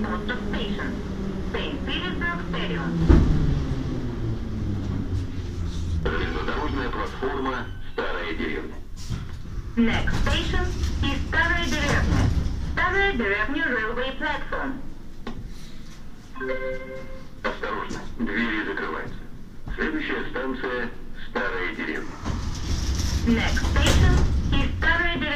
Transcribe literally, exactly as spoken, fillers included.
Post Station. Saint Petersburg Stadium. Железнодорожная платформа «Старая деревня». Next station is Старая деревня. Старая деревня Railway Platform. Осторожно, двери закрываются. Следующая станция «Старая деревня». Next station is Старая деревня.